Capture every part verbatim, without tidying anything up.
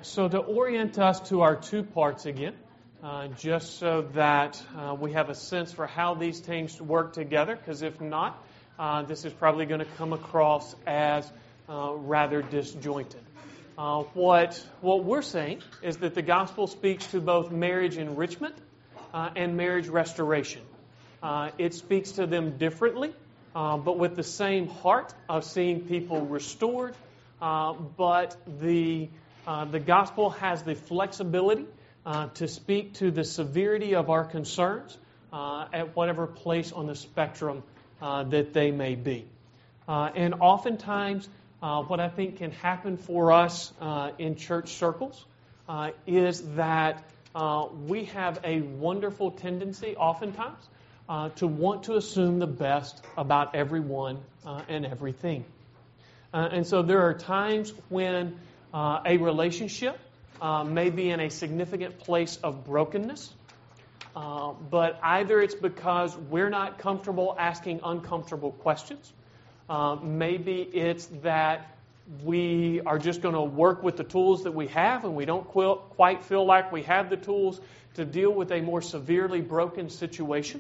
So to orient us to our two parts again, uh, just so that uh, we have a sense for how these things work together, because if not, uh, this is probably going to come across as uh, rather disjointed. Uh, what what we're saying is that the gospel speaks to both marriage enrichment uh, and marriage restoration. Uh, it speaks to them differently, uh, but with the same heart of seeing people restored. Uh, but the uh, the gospel has the flexibility uh, to speak to the severity of our concerns uh, at whatever place on the spectrum uh, that they may be. Uh, and oftentimes, uh, what I think can happen for us uh, in church circles uh, is that uh, we have a wonderful tendency, oftentimes, uh, to want to assume the best about everyone uh, and everything. Uh, and so there are times when uh, a relationship uh, may be in a significant place of brokenness, uh, but either it's because we're not comfortable asking uncomfortable questions. Uh, maybe it's that we are just going to work with the tools that we have and we don't qu- quite feel like we have the tools to deal with a more severely broken situation.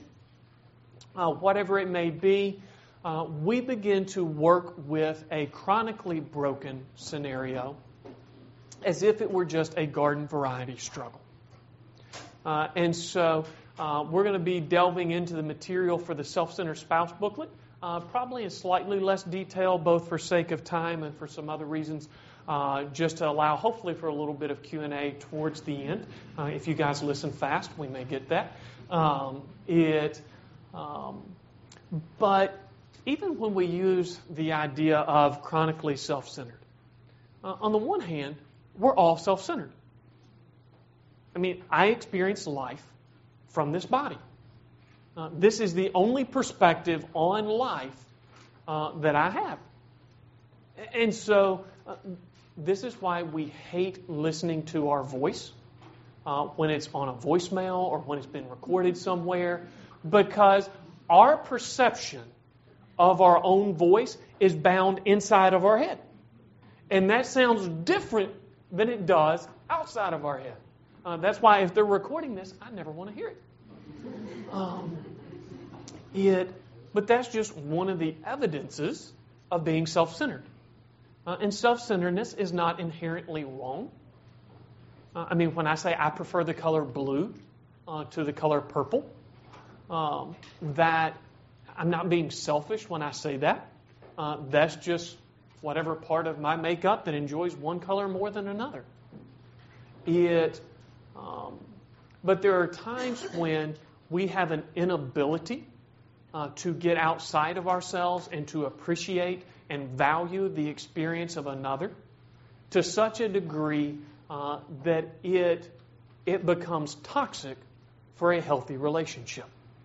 Uh, whatever it may be, Uh, we begin to work with a chronically broken scenario as if it were just a garden variety struggle. Uh, and so uh, we're going to be delving into the material for the Self-Centered Spouse booklet, uh, probably in slightly less detail, both for sake of time and for some other reasons, uh, just to allow hopefully for a little bit of Q and A towards the end. Uh, if you guys listen fast, we may get that. Um, it, um, but Even when we use the idea of chronically self-centered, uh, on the one hand, we're all self-centered. I mean, I experience life from this body. Uh, this is the only perspective on life uh, that I have. And so uh, this is why we hate listening to our voice uh, when it's on a voicemail or when it's been recorded somewhere, because our perception of our own voice is bound inside of our head. And that sounds different than it does outside of our head. Uh, that's why if they're recording this, I never want to hear it. Um, it. But that's just one of the evidences of being self-centered. Uh, and self-centeredness is not inherently wrong. Uh, I mean, when I say I prefer the color blue uh, to the color purple, um, that I'm not being selfish when I say that. Uh, that's just whatever part of my makeup that enjoys one color more than another. It, um, but there are times when we have an inability uh, to get outside of ourselves and to appreciate and value the experience of another to such a degree uh, that it it becomes toxic for a healthy relationship.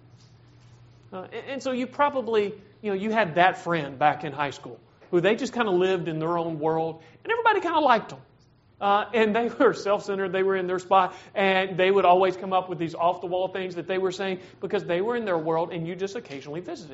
Uh, and, and so you probably, you know, you had that friend back in high school who they just kind of lived in their own world, and everybody kind of liked them. Uh, and they were self-centered, they were in their spot, and they would always come up with these off-the-wall things that they were saying because they were in their world and you just occasionally visited.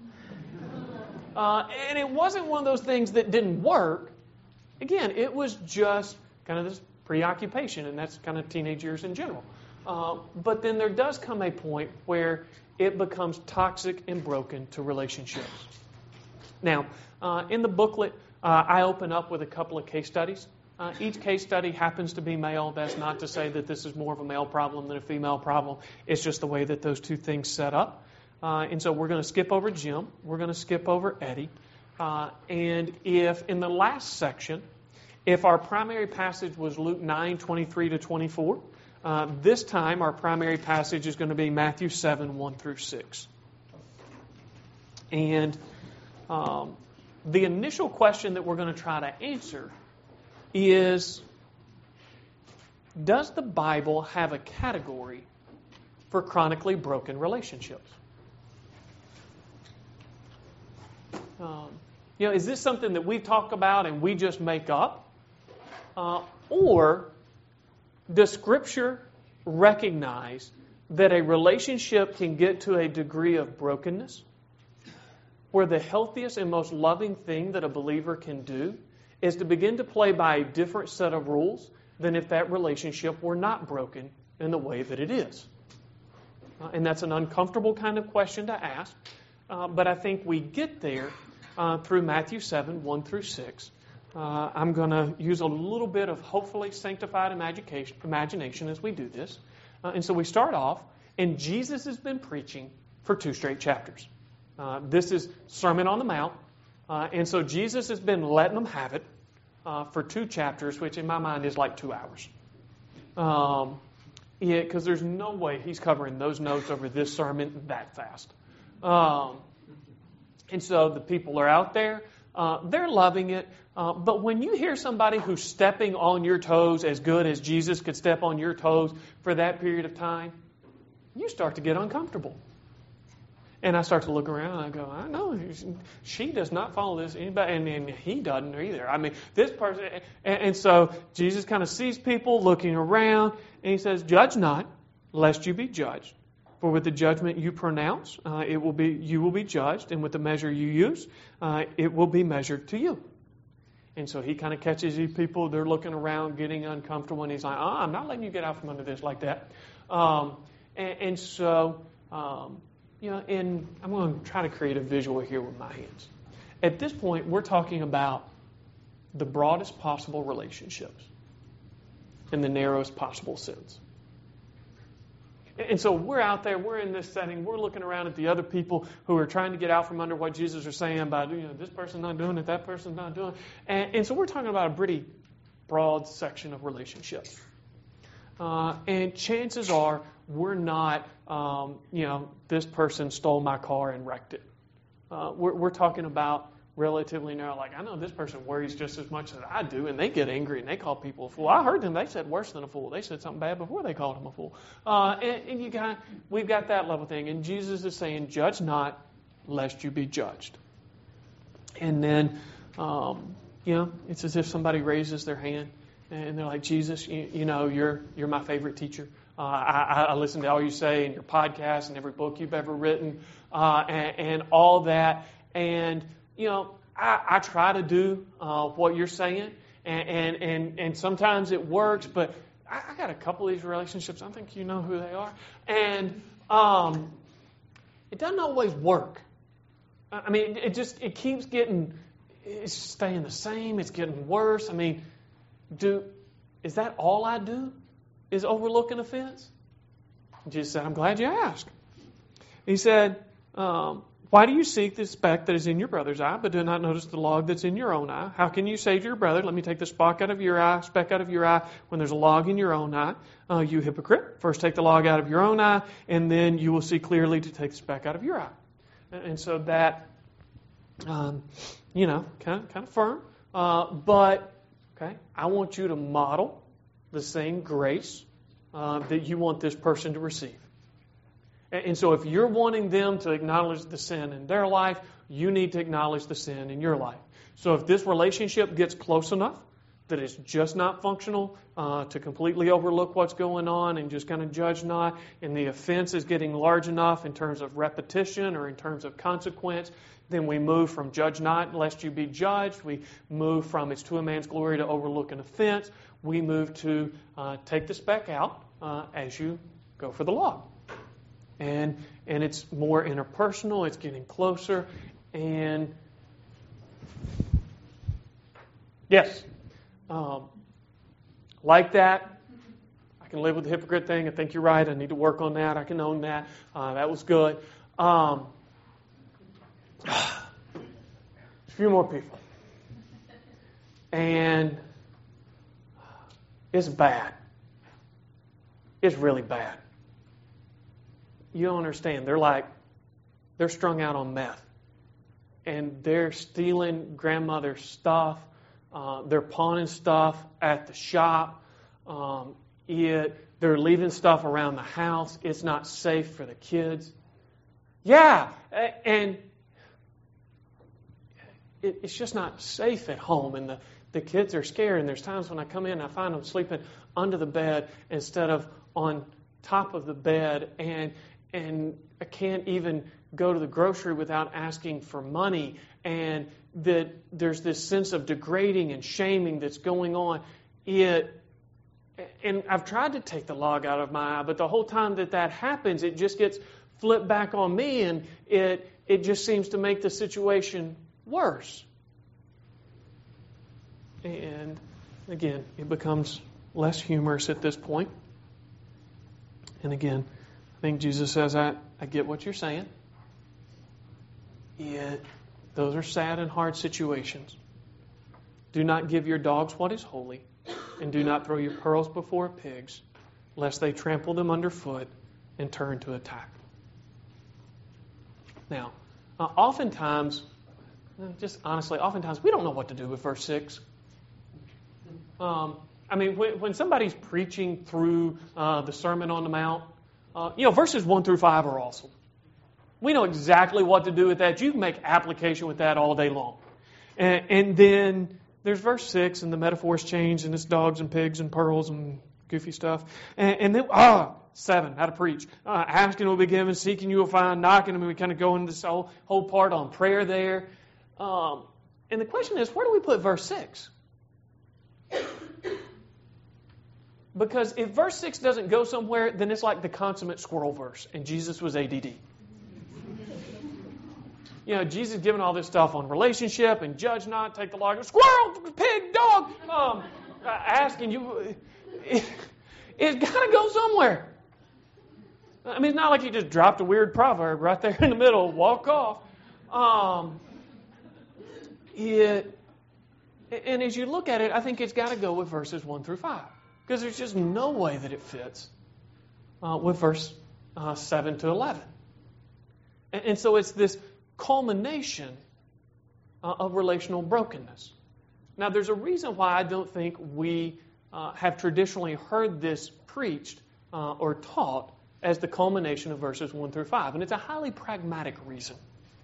Uh, and it wasn't one of those things that didn't work. Again, it was just kind of this preoccupation, and that's kind of teenage years in general. Uh, but then there does come a point where it becomes toxic and broken to relationships. Now, uh, in the booklet, uh, I open up with a couple of case studies. Uh, each case study happens to be male. That's not to say that this is more of a male problem than a female problem. It's just the way that those two things set up. Uh, and so we're going to skip over Jim. We're going to skip over Eddie. Uh, and if in the last section, if our primary passage was Luke nine, twenty-three to twenty-four, Uh, this time, our primary passage is going to be Matthew seven, one through six. And um, the initial question that we're going to try to answer is, does the Bible have a category for chronically broken relationships? Um, you know, is this something that we talk about and we just make up? Uh, or does Scripture recognize that a relationship can get to a degree of brokenness where the healthiest and most loving thing that a believer can do is to begin to play by a different set of rules than if that relationship were not broken in the way that it is. Uh, and that's an uncomfortable kind of question to ask, uh, but I think we get there uh, through Matthew seven, one through six. Uh, I'm going to use a little bit of hopefully sanctified imagination, imagination as we do this. Uh, and so we start off, and Jesus has been preaching for two straight chapters. Uh, this is Sermon on the Mount. Uh, and so Jesus has been letting them have it uh, for two chapters, which in my mind is like two hours. Um, yeah, because there's no way he's covering those notes over this sermon that fast. Um, and so the people are out there. Uh, they're loving it. Uh, but when you hear somebody who's stepping on your toes as good as Jesus could step on your toes for that period of time, you start to get uncomfortable. And I start to look around and I go, I know, she does not follow this, anybody, and, and he doesn't either. I mean, this person, and, and so Jesus kind of sees people looking around, and he says, judge not, lest you be judged. For with the judgment you pronounce, uh, it will be you will be judged, and with the measure you use, uh, it will be measured to you. And so he kind of catches these people, they're looking around, getting uncomfortable, and he's like, oh, I'm not letting you get out from under this like that. Um, and, and so... Um, You know, and I'm going to try to create a visual here with my hands. At this point, we're talking about the broadest possible relationships in the narrowest possible sense. And so we're out there, we're in this setting, we're looking around at the other people who are trying to get out from under what Jesus is saying about, you know, this person's not doing it, that person's not doing it. And, and so we're talking about a pretty broad section of relationships. Uh, and chances are we're not, um, you know, this person stole my car and wrecked it. Uh, we're, we're talking about relatively narrow, like, I know this person worries just as much as I do, and they get angry and they call people a fool. I heard them, they said worse than a fool. They said something bad before they called him a fool. Uh, and, and you got, we've got that level thing. And Jesus is saying, judge not, lest you be judged. And then, um, you know, it's as if somebody raises their hand and they're like, Jesus, you, you know, you're you're my favorite teacher. Uh, I, I listen to all you say in your podcast and every book you've ever written uh, and, and all that. And, you know, I, I try to do uh, what you're saying. And, and, and, and sometimes it works. But I, I got a couple of these relationships. I think you know who they are. And um, it doesn't always work. I mean, it just, it keeps getting, it's staying the same. It's getting worse. I mean, do is that all I do? Is overlook an offense? Jesus said, I'm glad you asked. He said, um, why do you seek the speck that is in your brother's eye, but do not notice the log that's in your own eye? How can you say to your brother, let me take the speck out of your eye, speck out of your eye, when there's a log in your own eye? Uh, you hypocrite. First take the log out of your own eye, and then you will see clearly to take the speck out of your eye. And, and so that, um, you know, kind of, kind of firm. Uh, but, okay, I want you to model the same grace uh, that you want this person to receive. And, and so if you're wanting them to acknowledge the sin in their life, you need to acknowledge the sin in your life. So if this relationship gets close enough that it's just not functional uh, to completely overlook what's going on and just kind of judge not, and the offense is getting large enough in terms of repetition or in terms of consequence, then we move from judge not lest you be judged. We move from it's to a man's glory to overlook an offense. We move to uh, take the speck out uh, as you go for the log. And and it's more interpersonal. It's getting closer. And yes, um, like that. I can live with the hypocrite thing. I think you're right. I need to work on that. I can own that. Uh, that was good. Um, a few more people. And it's bad. It's really bad. You don't understand. They're like, they're strung out on meth. And they're stealing grandmother's stuff. Uh, they're pawning stuff at the shop. Um, it, they're leaving stuff around the house. It's not safe for the kids. Yeah, and it, it's just not safe at home. And the, the kids are scared. And there's times when I come in and I find them sleeping under the bed instead of on top of the bed. And and I can't even go to the grocery without asking for money. And that there's this sense of degrading and shaming that's going on. It and I've tried to take the log out of my eye, but the whole time that that happens, it just gets flipped back on me, and it it just seems to make the situation worse. And again, it becomes less humorous at this point. And again, I think Jesus says, I, I get what you're saying. Yet, those are sad and hard situations. Do not give your dogs what is holy, and do not throw your pearls before pigs, lest they trample them underfoot and turn to attack. Now, uh, oftentimes, just honestly, oftentimes we don't know what to do with verse six. Um, I mean, when, when somebody's preaching through uh, the Sermon on the Mount, uh, you know, verses one through five are awesome. We know exactly what to do with that. You can make application with that all day long. And, and then there's verse six, and the metaphors change, and it's dogs and pigs and pearls and goofy stuff. And, and then, ah, seven, how to preach. Uh, asking will be given, seeking you will find, knocking. I mean, we kind of go into this whole, whole part on prayer there. Um, and the question is, where do we put verse six? Because if verse six doesn't go somewhere, then it's like the consummate squirrel verse, and Jesus was A D D. You know, Jesus giving all this stuff on relationship and judge not, take the law, squirrel, pig, dog, um, asking you, it, it's got to go somewhere. I mean, it's not like he just dropped a weird proverb right there in the middle, walk off. Um, it, and as you look at it, I think it's got to go with verses one through five. Because there's just no way that it fits uh, with verse uh, seven to eleven. And, and so it's this culmination uh, of relational brokenness. Now, there's a reason why I don't think we uh, have traditionally heard this preached uh, or taught as the culmination of verses one through five. And it's a highly pragmatic reason.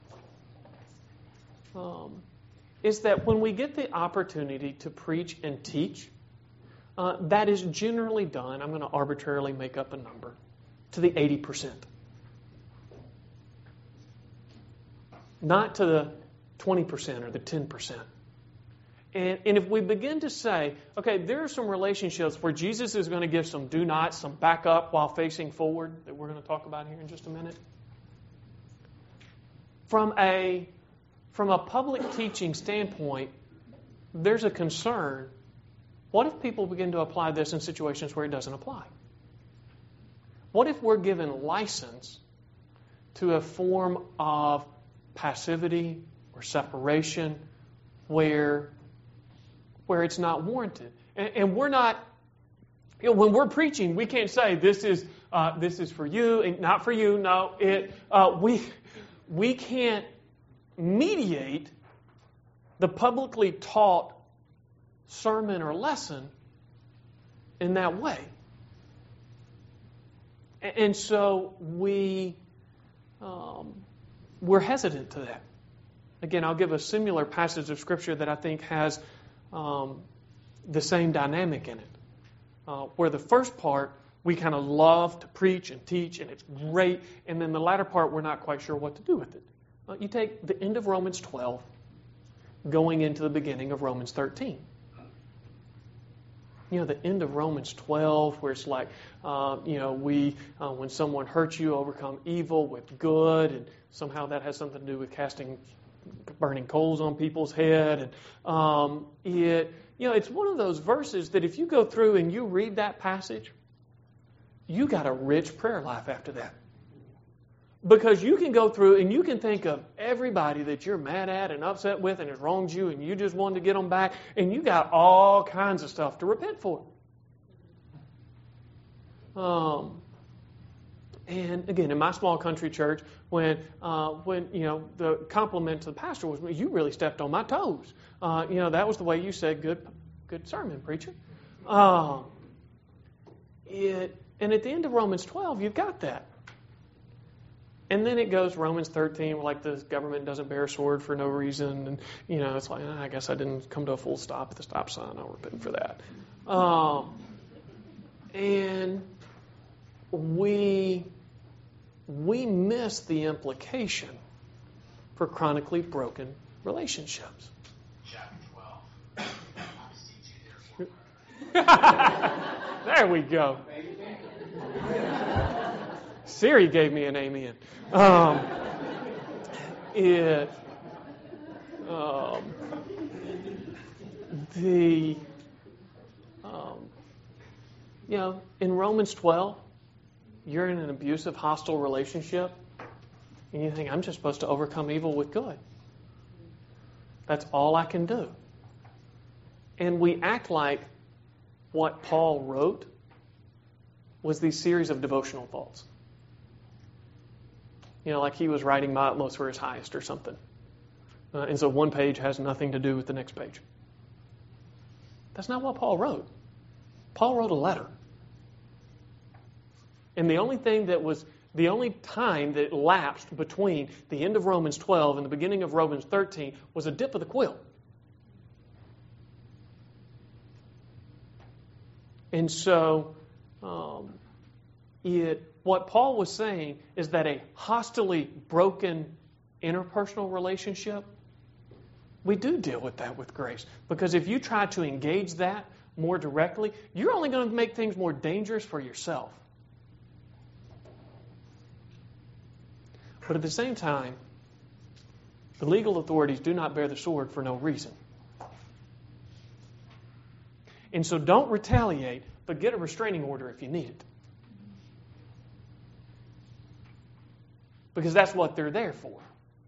Um, is that when we get the opportunity to preach and teach, Uh, that is generally done, I'm going to arbitrarily make up a number, to the eighty percent. Not to the twenty percent or the ten percent. And, and if we begin to say, okay, there are some relationships where Jesus is going to give some do nots, some backup while facing forward, that we're going to talk about here in just a minute. From a, from a public teaching standpoint, there's a concern. What if people begin to apply this in situations where it doesn't apply? What if we're given license to a form of passivity or separation where, where it's not warranted? And, and we're not, you know, when we're preaching, we can't say this is uh, this is for you and not for you. No, it uh, we we can't mediate the publicly taught sermon or lesson in that way. And so we, um, we're hesitant to that. Again, I'll give a similar passage of Scripture that I think has um, the same dynamic in it. Uh, where the first part, we kind of love to preach and teach, and it's great. And then the latter part, we're not quite sure what to do with it. Uh, you take the end of Romans twelve, going into the beginning of Romans thirteen. You know, the end of Romans twelve, where it's like, uh, you know, we, uh, when someone hurts you, overcome evil with good, and somehow that has something to do with casting burning coals on people's head. And um, it, you know, it's one of those verses that if you go through and you read that passage, you got a rich prayer life after that. Because you can go through and you can think of everybody that you're mad at and upset with and has wronged you, and you just wanted to get them back, and you got all kinds of stuff to repent for. Um, and again, in my small country church, when uh, when you know the compliment to the pastor was, "You really stepped on my toes." Uh, you know, that was the way you said, "Good, good sermon, preacher." Um, it and at the end of Romans twelve, you've got that. And then it goes Romans thirteen, like the government doesn't bear a sword for no reason. And, you know, it's like, oh, I guess I didn't come to a full stop at the stop sign. I'll repent for that. Um, and we, we miss the implication for chronically broken relationships. Chapter twelve. There we go. Siri gave me an amen. Um, it, um, the, um, you know, in Romans twelve, you're in an abusive, hostile relationship, and you think, I'm just supposed to overcome evil with good. That's all I can do. And we act like what Paul wrote was these series of devotional thoughts. You know, like he was writing my utmost for his highest or something. Uh, and so one page has nothing to do with the next page. That's not what Paul wrote. Paul wrote a letter. And the only thing that was, the only time that lapsed between the end of Romans twelve and the beginning of Romans thirteen was a dip of the quill. And so, um, it, what Paul was saying is that a hostily broken interpersonal relationship, we do deal with that with grace. Because if you try to engage that more directly, you're only going to make things more dangerous for yourself. But at the same time, the legal authorities do not bear the sword for no reason. And so don't retaliate, but get a restraining order if you need it. Because that's what they're there for.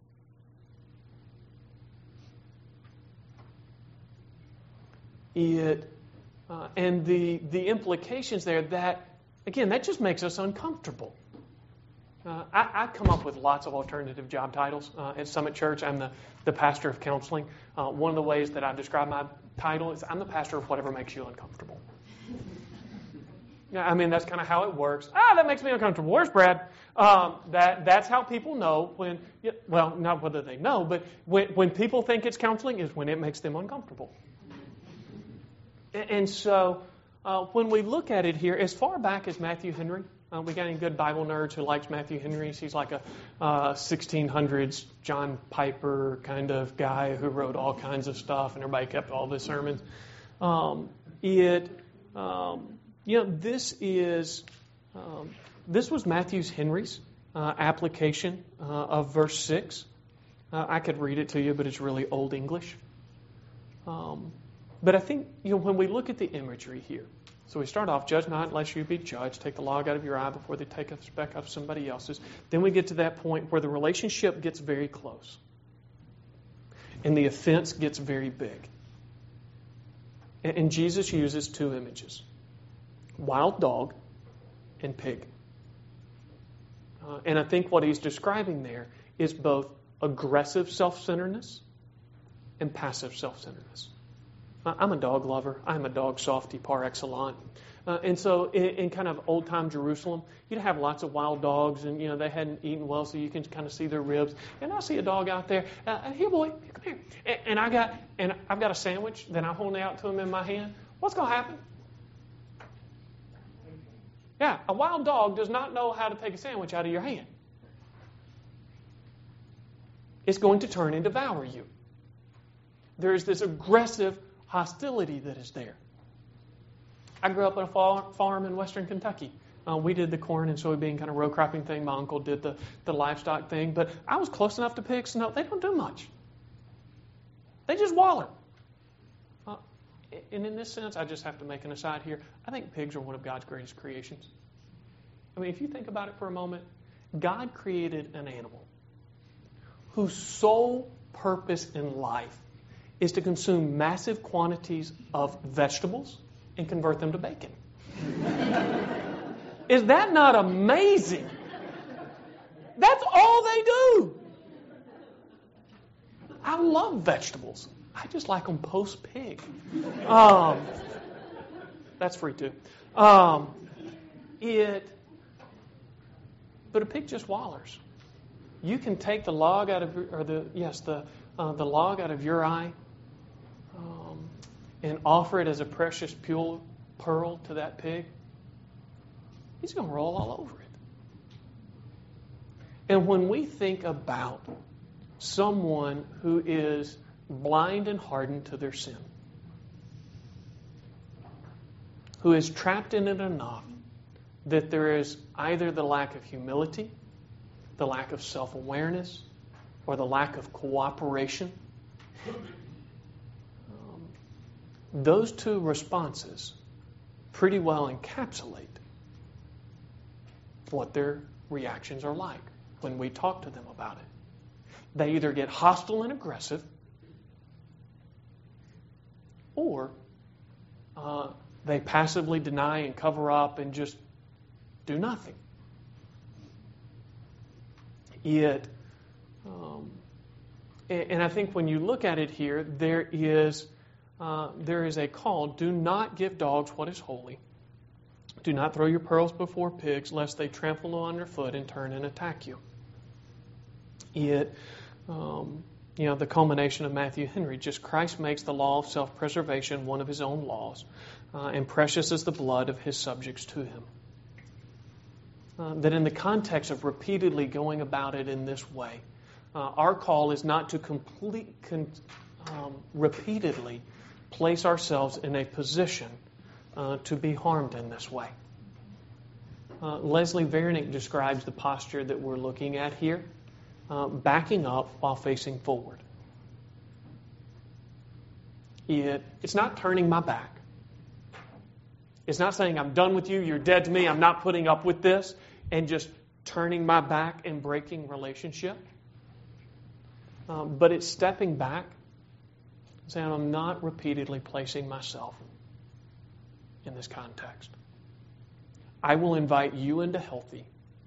It, uh, and the, the implications there that, again, that just makes us uncomfortable. Uh, I, I come up with lots of alternative job titles uh, at Summit Church. I'm the, the pastor of counseling. Uh, one of the ways that I describe my title is I'm the pastor of whatever makes you uncomfortable. Yeah, I mean, that's kind of how it works. Ah, that makes me uncomfortable. Where's Brad? Um, that that's how people know when, well, not whether they know, but when, when people think it's counseling is when it makes them uncomfortable. And, and so uh, when we look at it here, as far back as Matthew Henry, Uh, we got any good Bible nerds who likes Matthew Henry? He's like a uh, sixteen hundreds John Piper kind of guy who wrote all kinds of stuff, and everybody kept all of his sermons. Um, it, um, you know, this is um, this was Matthew's Henry's uh, application uh, of verse six. Uh, I could read it to you, but it's really old English. Um, but I think you know when we look at the imagery here. So we start off, judge not unless you be judged. Take the log out of your eye before they take a speck of somebody else's. Then we get to that point where the relationship gets very close. And the offense gets very big. And, and Jesus uses two images. Wild dog and pig. Uh, and I think what he's describing there is both aggressive self-centeredness and passive self-centeredness. I'm a dog lover. I'm a dog softy par excellence. Uh, and so in, in kind of old-time Jerusalem, you'd have lots of wild dogs, and, you know, they hadn't eaten well, so you can kind of see their ribs. And I see a dog out there. Uh, here, boy, come here. And, and, I got, and I've got a sandwich that I'm holding out to him in my hand. What's going to happen? Yeah, a wild dog does not know how to take a sandwich out of your hand. It's going to turn and devour you. There is this aggressive hostility that is there. I grew up on a farm in western Kentucky. Uh, we did the corn and soybean kind of row cropping thing. My uncle did the, the livestock thing. But I was close enough to pigs to know they don't do much. They just waller. Uh, and in this sense, I just have to make an aside here. I think pigs are one of God's greatest creations. I mean, if you think about it for a moment, God created an animal whose sole purpose in life is to consume massive quantities of vegetables and convert them to bacon. Is that not amazing? That's all they do. I love vegetables. I just like them post-pig. Um, that's free too. Um, it, but a pig just wallers. You can take the log out of, or the yes, the uh, the log out of your eye. Um, and offer it as a precious pure pearl to that pig, he's going to roll all over it. And when we think about someone who is blind and hardened to their sin, who is trapped in it enough that there is either the lack of humility, the lack of self-awareness, or the lack of cooperation. Um, those two responses pretty well encapsulate what their reactions are like when we talk to them about it. They either get hostile and aggressive, or uh, they passively deny and cover up and just do nothing. Yet, um, and, and I think when you look at it here, there is uh, there is a call: do not give dogs what is holy. Do not throw your pearls before pigs, lest they trample on your foot and turn and attack you. Yet, um, you know, the culmination of Matthew Henry, just Christ makes the law of self-preservation one of his own laws, uh, and precious is the blood of his subjects to him. Uh, that in the context of repeatedly going about it in this way, uh, our call is not to complete, con, um, repeatedly place ourselves in a position uh, to be harmed in this way. Uh, Leslie Vernick describes the posture that we're looking at here, uh, backing up while facing forward. It, it's not turning my back. It's not saying, I'm done with you, you're dead to me, I'm not putting up with this, and just turning my back and breaking relationship. Um, but it's stepping back, saying, I'm not repeatedly placing myself in this context. I will invite you into healthy.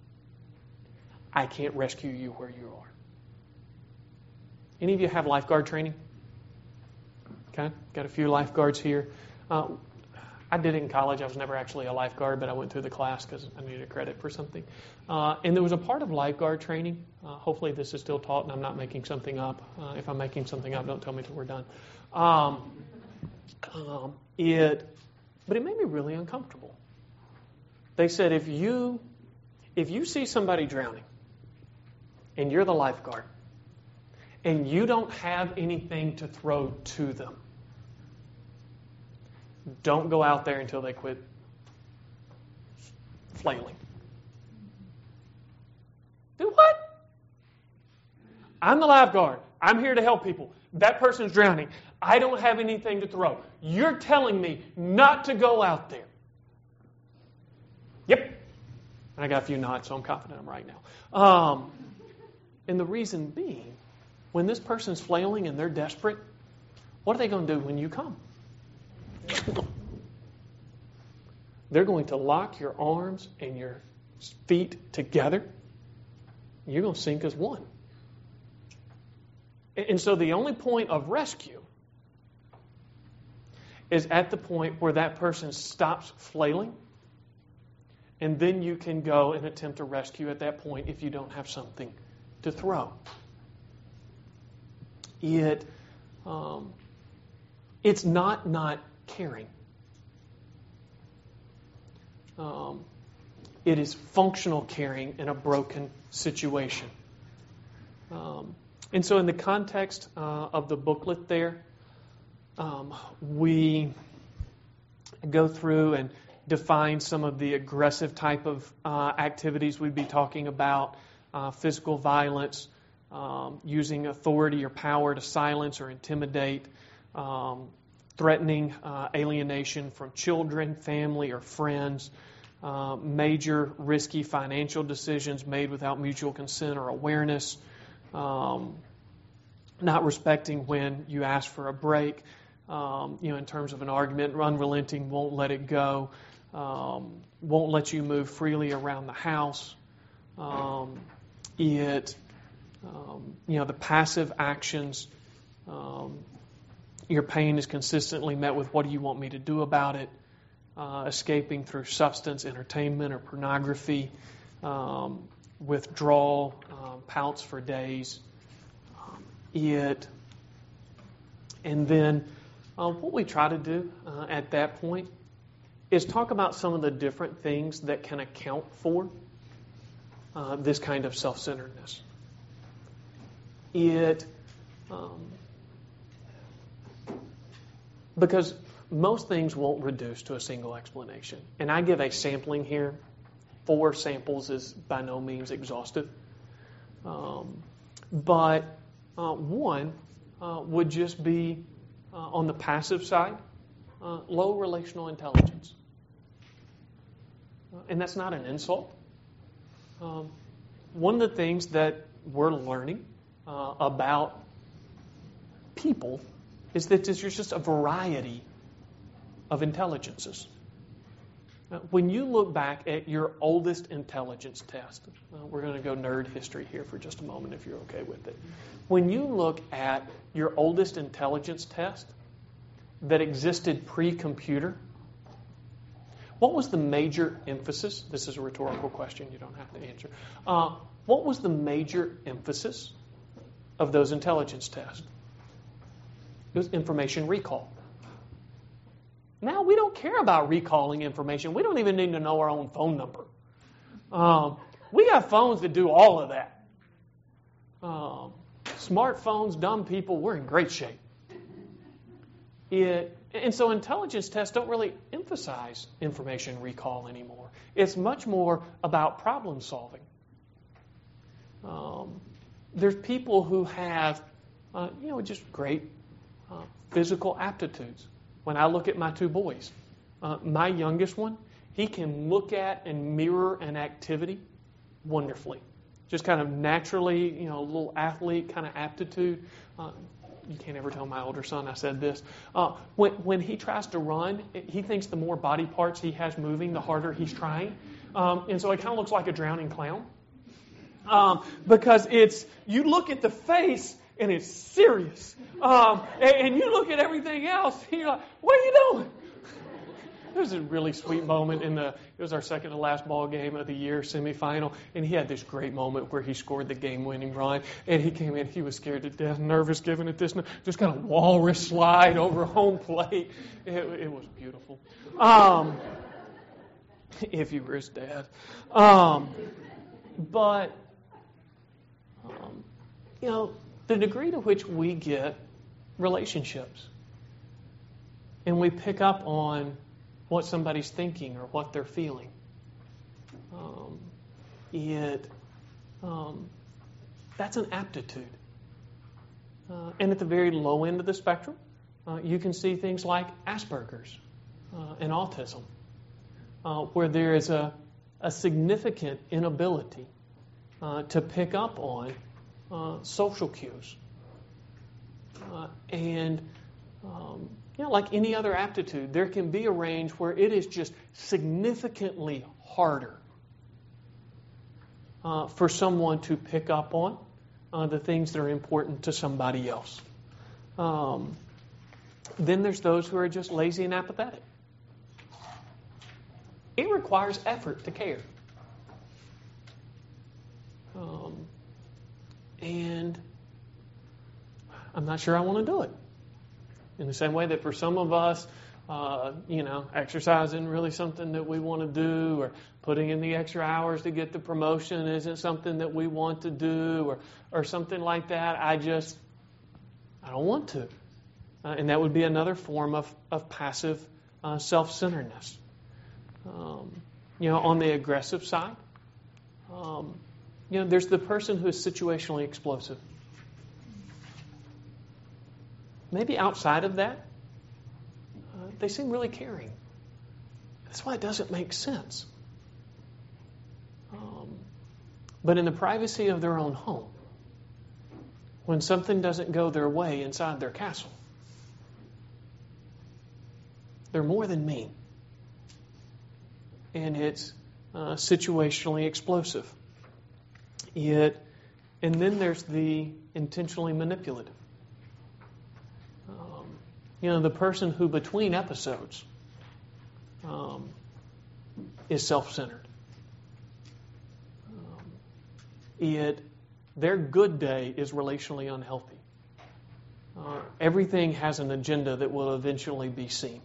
I can't rescue you where you are. Any of you have lifeguard training? Okay, got a few lifeguards here. Uh, I did it in college. I was never actually a lifeguard, but I went through the class because I needed credit for something. Uh, and there was a part of lifeguard training. Uh, hopefully this is still taught and I'm not making something up. Uh, if I'm making something up, don't tell me till we're done. Um, um, it, but it made me really uncomfortable. They said, if you, if you see somebody drowning and you're the lifeguard and you don't have anything to throw to them, don't go out there until they quit flailing. Do what? I'm the lifeguard. I'm here to help people. That person's drowning. I don't have anything to throw. You're telling me not to go out there. Yep. And I got a few nods, so I'm confident I'm right now. Um, and the reason being, when this person's flailing and they're desperate, what are they going to do when you come? They're going to lock your arms and your feet together. You're going to sink as one. And so the only point of rescue is at the point where that person stops flailing, and then you can go and attempt to rescue at that point if you don't have something to throw. It, um, it's not not caring. Um, it is functional caring in a broken situation. Um, and so in the context uh, of the booklet there, um, we go through and define some of the aggressive type of uh, activities we'd be talking about, uh, physical violence, um, using authority or power to silence or intimidate, um, threatening uh, alienation from children, family, or friends, uh, major risky financial decisions made without mutual consent or awareness, um, not respecting when you ask for a break, um, you know, in terms of an argument, unrelenting, won't let it go, um, won't let you move freely around the house. Um, it, um, you know, the passive actions. Um, Your pain is consistently met with, what do you want me to do about it? Uh, escaping through substance, entertainment, or pornography. Um, withdrawal, um, pouts for days. Um, it. And then uh, what we try to do uh, at that point is talk about some of the different things that can account for uh, this kind of self-centeredness. It... Um, Because most things won't reduce to a single explanation. And I give a sampling here. Four samples is by no means exhaustive. Um, but uh, one uh, would just be uh, on the passive side, uh, low relational intelligence. Uh, and that's not an insult. Um, one of the things that we're learning uh, about people is that there's just a variety of intelligences. Uh, when you look back at your oldest intelligence test, uh, we're going to go nerd history here for just a moment if you're okay with it. When you look at your oldest intelligence test that existed pre-computer, what was the major emphasis? This is a rhetorical question, you don't have to answer. Uh, what was the major emphasis of those intelligence tests? It was information recall. Now we don't care about recalling information. We don't even need to know our own phone number. Um, we have phones that do all of that. Um, smartphones, dumb people, we're in great shape. It, and so intelligence tests don't really emphasize information recall anymore. It's much more about problem solving. Um, there's people who have, uh, you know, just great uh, physical aptitudes. When I look at my two boys, uh, my youngest one, he can look at and mirror an activity wonderfully. Just kind of naturally, you know, a little athlete kind of aptitude. Uh, you can't ever tell my older son I said this. Uh, when, when he tries to run, he thinks the more body parts he has moving, the harder he's trying. Um, and so it kind of looks like a drowning clown. Um, because it's, you look at the face and it's serious. Um, and, and you look at everything else and you're like, what are you doing? There was a really sweet moment in the, it was our second to last ball game of the year, semifinal, and he had this great moment where he scored the game-winning run, and he came in, he was scared to death, nervous, giving it this, just kind of walrus slide over home plate. It, it was beautiful. Um, if you were his dad. Um, but, um, you know, the degree to which we get relationships and we pick up on what somebody's thinking or what they're feeling, um, it um, that's an aptitude. Uh, and at the very low end of the spectrum, uh, you can see things like Asperger's uh, and autism, uh, where there is a, a significant inability uh, to pick up on uh, social cues. Uh, and, um, you know, like any other aptitude, there can be a range where it is just significantly harder uh, for someone to pick up on uh, the things that are important to somebody else. Um, then there's those who are just lazy and apathetic. It requires effort to care. Um, and I'm not sure I want to do it. In the same way that for some of us, uh, you know, exercise isn't really something that we want to do, or putting in the extra hours to get the promotion isn't something that we want to do, or, or something like that. I just, I don't want to. Uh, and that would be another form of, of passive uh, self-centeredness. Um, you know, on the aggressive side, um, you know, there's the person who is situationally explosive. Maybe outside of that, uh, they seem really caring. That's why it doesn't make sense. Um, but in the privacy of their own home, when something doesn't go their way inside their castle, they're more than mean. And it's uh, situationally explosive. It, and then there's the intentionally manipulative. Um, you know, the person who between episodes um, is self-centered. Um, it, their good day is relationally unhealthy. Uh, everything has an agenda that will eventually be seen.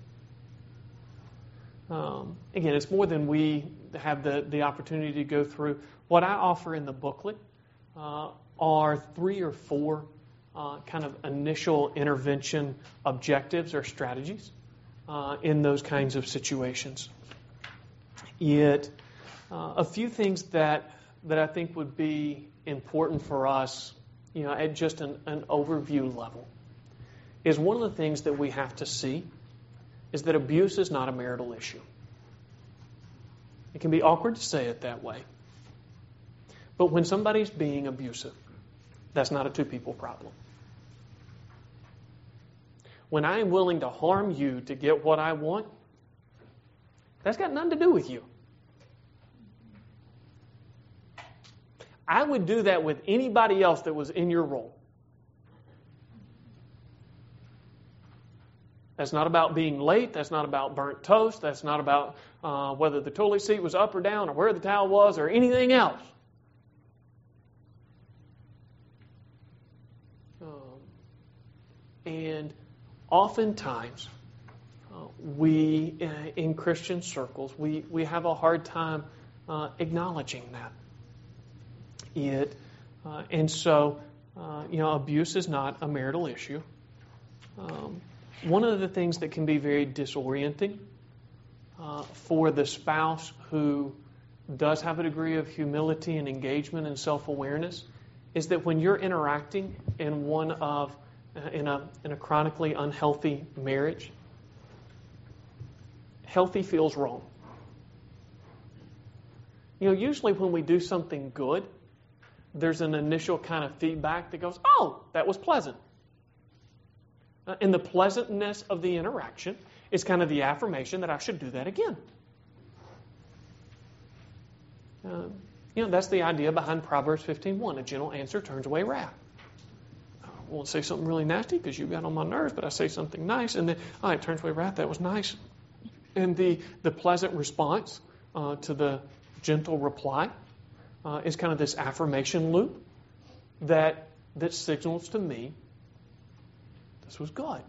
Um, again, it's more than we have the, the opportunity to go through. What I offer in the booklet uh, are three or four uh, kind of initial intervention objectives or strategies uh, in those kinds of situations. Yet, uh, a few things that that I think would be important for us, you know, at just an, an overview level, is one of the things that we have to see is that abuse is not a marital issue. It can be awkward to say it that way. But when somebody's being abusive, that's not a two-people problem. When I am willing to harm you to get what I want, that's got nothing to do with you. I would do that with anybody else that was in your role. That's not about being late. That's not about burnt toast. That's not about uh, whether the toilet seat was up or down or where the towel was or anything else. Um, and oftentimes, uh, we, uh, in Christian circles, we, we have a hard time uh, acknowledging that. It, uh, and so, uh, you know, abuse is not a marital issue. Um, one of the things that can be very disorienting uh, for the spouse who does have a degree of humility and engagement and self-awareness is that when you're interacting in one of uh, in a in a chronically unhealthy marriage, healthy feels wrong. You know, usually when we do something good, there's an initial kind of feedback that goes, "Oh, that was pleasant." Uh, and the pleasantness of the interaction is kind of the affirmation that I should do that again. Uh, you know, that's the idea behind Proverbs fifteen one. A gentle answer turns away wrath. I won't say something really nasty because you got on my nerves, but I say something nice, and then, oh, it turns away wrath. That was nice. And the, the pleasant response uh, to the gentle reply uh, is kind of this affirmation loop that that signals to me this was good.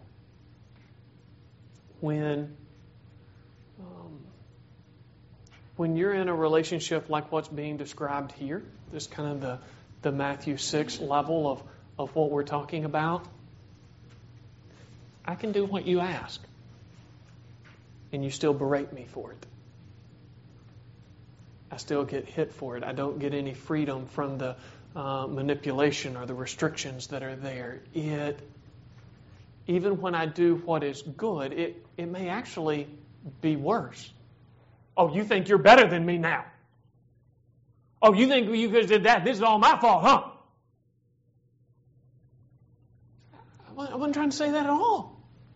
When, um, when you're in a relationship like what's being described here, this kind of the, the Matthew six level of, of what we're talking about, I can do what you ask, and you still berate me for it. I still get hit for it. I don't get any freedom from the uh, manipulation or the restrictions that are there. It Even when I do what is good, it, it may actually be worse. Oh, you think you're better than me now? Oh, you think you guys did that? This is all my fault, huh? I wasn't trying to say that at all.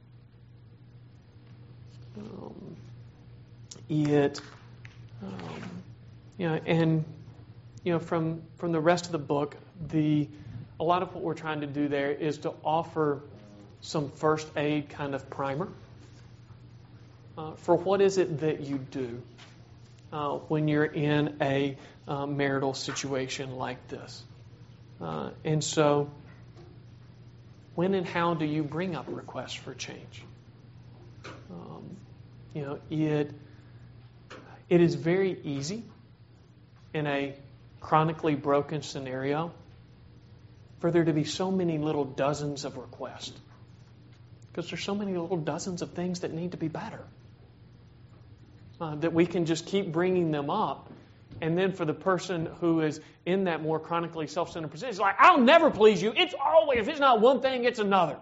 Um, it, um, you know, and you know, from from the rest of the book, the a lot of what we're trying to do there is to offer some first aid kind of primer uh, for what is it that you do uh, when you're in a uh, marital situation like this. Uh, and so, when and how do you bring up requests for change? Um, you know, it it is very easy in a chronically broken scenario for there to be so many little dozens of requests. Because there's so many little dozens of things that need to be better. Uh, that we can just keep bringing them up. And then for the person who is in that more chronically self-centered position, it's like, I'll never please you. It's always, if it's not one thing, it's another.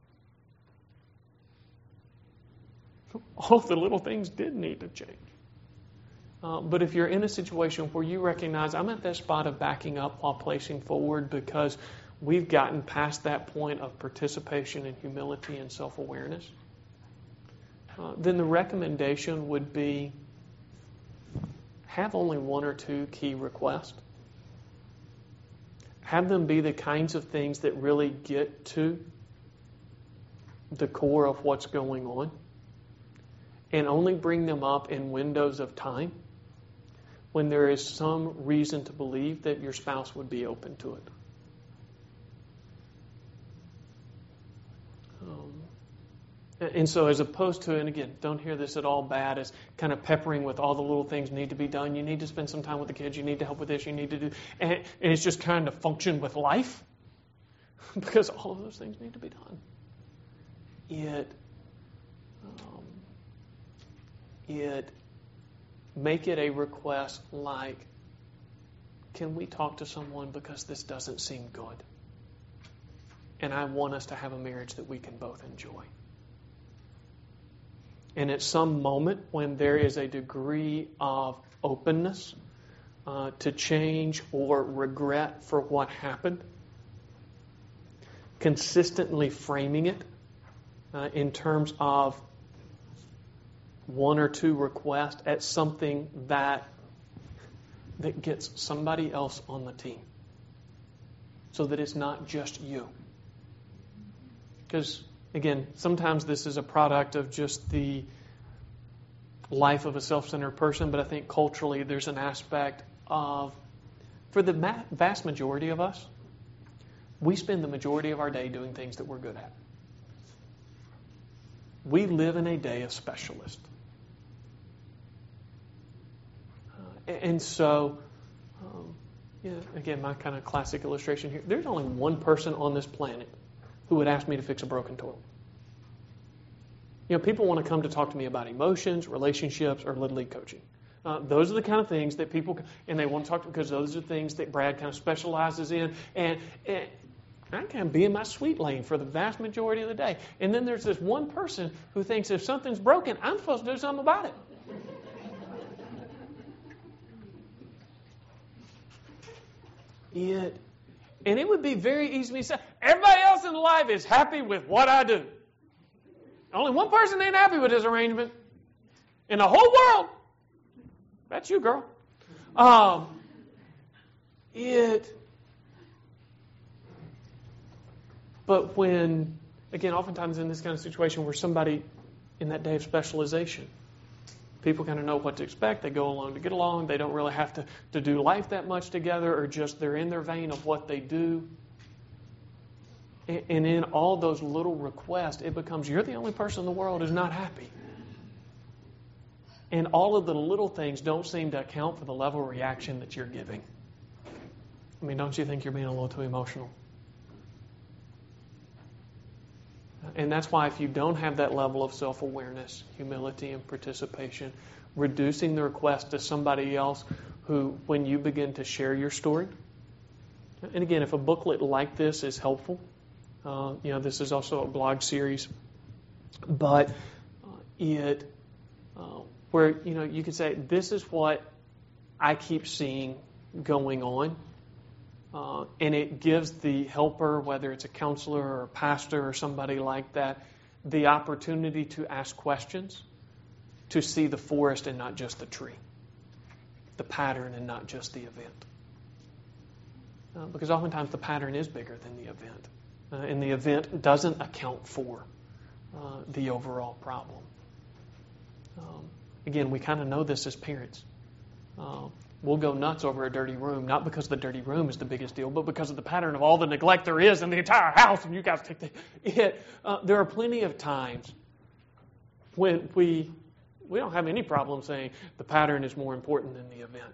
All of the little things did need to change. Uh, but if you're in a situation where you recognize, I'm at that spot of backing up while placing forward because we've gotten past that point of participation and humility and self-awareness, uh, then the recommendation would be have only one or two key requests. Have them be the kinds of things that really get to the core of what's going on, and only bring them up in windows of time when there is some reason to believe that your spouse would be open to it. Um, and so as opposed to, and again, don't hear this at all bad as kind of peppering with all the little things need to be done. You need to spend some time with the kids. You need to help with this. You need to do, and, and it's just kind of function with life because all of those things need to be done. It, um, it make it a request like, can we talk to someone because this doesn't seem good? And I want us to have a marriage that we can both enjoy. And at some moment when there is a degree of openness uh, to change or regret for what happened, consistently framing it uh, in terms of one or two requests at something that that gets somebody else on the team, so that it's not just you. Because, again, sometimes this is a product of just the life of a self-centered person, but I think culturally there's an aspect of, for the ma- vast majority of us, we spend the majority of our day doing things that we're good at. We live in a day of specialists. Uh, and so, um, yeah, again, my kind of classic illustration here, there's only one person on this planet who would ask me to fix a broken toilet. You know, people want to come to talk to me about emotions, relationships, or Little League coaching. Uh, those are the kind of things that people, and they want to talk to, because those are things that Brad kind of specializes in. And, and I can be in my sweet lane for the vast majority of the day. And then there's this one person who thinks if something's broken, I'm supposed to do something about it. It, and it would be very easy for me to say, everybody else in life is happy with what I do. Only one person ain't happy with this arrangement in the whole world. That's you, girl. Um, it. But when, again, oftentimes in this kind of situation where somebody in that day of specialization, people kind of know what to expect. They go along to get along. They don't really have to, to do life that much together, or just they're in their vein of what they do. And, and in all those little requests, it becomes you're the only person in the world who's not happy. And all of the little things don't seem to account for the level of reaction that you're giving. I mean, don't you think you're being a little too emotional? And that's why if you don't have that level of self-awareness, humility, and participation, reducing the request to somebody else who, when you begin to share your story, and again, if a booklet like this is helpful, uh, you know, this is also a blog series, but uh, it, uh, where, you know, you could say, this is what I keep seeing going on. Uh, and it gives the helper, whether it's a counselor or a pastor or somebody like that, the opportunity to ask questions, to see the forest and not just the tree, the pattern and not just the event. Uh, because oftentimes the pattern is bigger than the event. Uh, and the event doesn't account for uh, the overall problem. Um, again, we kind of know this as parents. Uh, We'll go nuts over a dirty room, not because the dirty room is the biggest deal, but because of the pattern of all the neglect there is in the entire house, and you guys take the it. Uh, there are plenty of times when we we don't have any problem saying the pattern is more important than the event.